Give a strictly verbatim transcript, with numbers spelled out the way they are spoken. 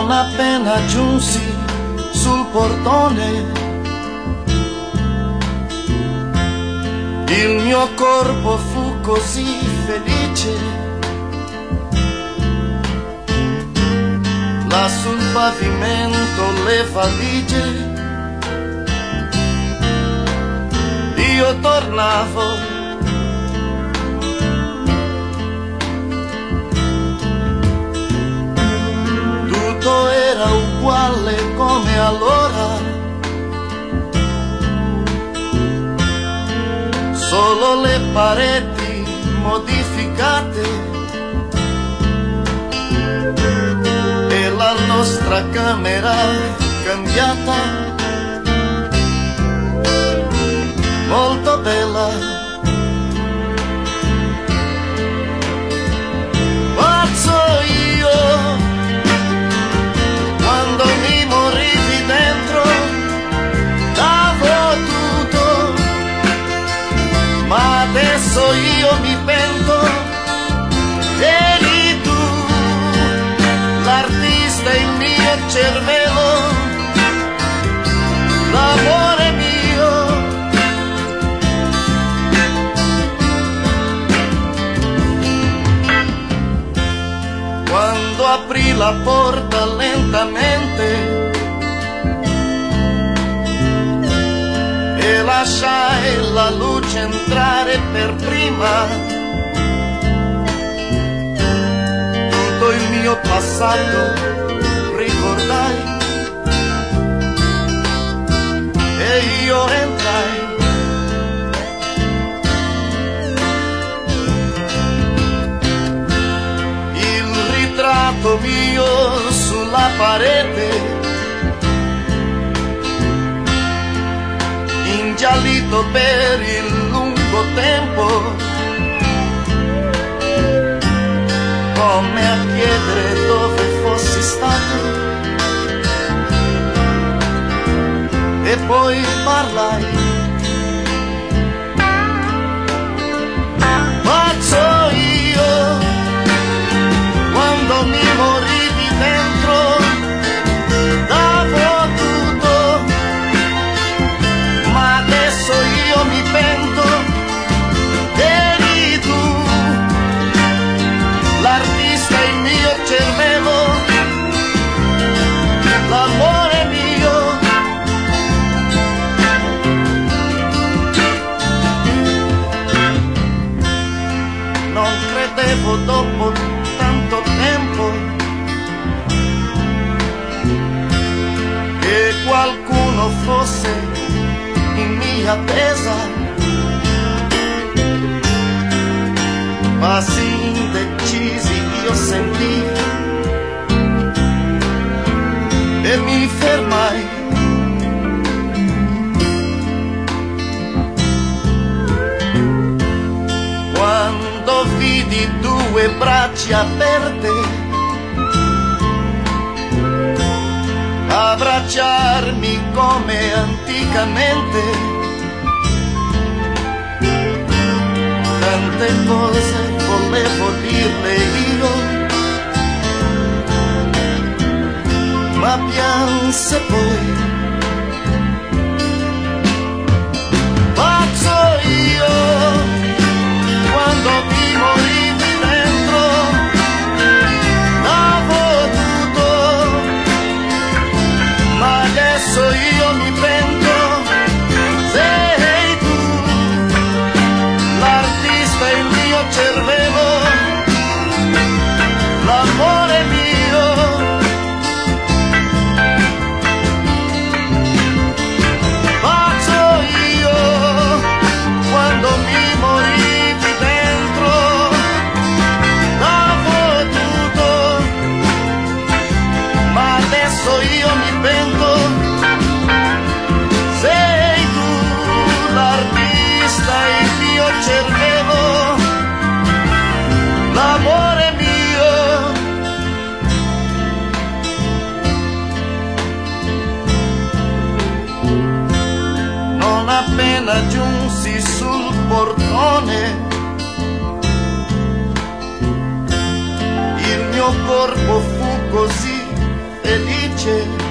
Non appena giunsi sul portone, il mio corpo fu così felice. Là sul pavimento le valigie, io tornavo. Tutto era uguale come allora, solo le pareti modificate e la nostra camera cambiata, molto bella. Pazzo io, quando mi morivi dentro, davo tutto, ma adesso io mi pento. Eri tu, l'artista, il mio cervello, l'amore mio. Quando aprì la porta lentamente e lasciai la luce entrare per prima, tutto il mio passato ricordai e io entrai. Il ritratto mio sulla parete, ingiallito per il lungo tempo, come a chiedere dove fossi stato, e poi parlai. Pazzo io, quando mi morivi dentro, davo tutto, ma adesso io mi pento. Eri tu, l'artista, il mio cervello, l'amore mio. Non credevo dopo tanto tempo che qualcuno fosse in mia attesa, passi indecisi io sentii e mi fermai. Quando vidi due braccia aperte abbracciarmi come anticamente, tante cose volevo dirle io, ma pianse poi. Pazzo io, quando mi morivi dentro, davo tutto, ma adesso io mi pento. Sei tu, l'artista, il mio cervello, l'amore mio. Pazzo io, quando mi morivi dentro, davo tutto, ma adesso io mi pento. Sei tu, l'artista, il mio cervello, l'amore mio. Non appena giunsi sul portone, il mio corpo fu così felice. felice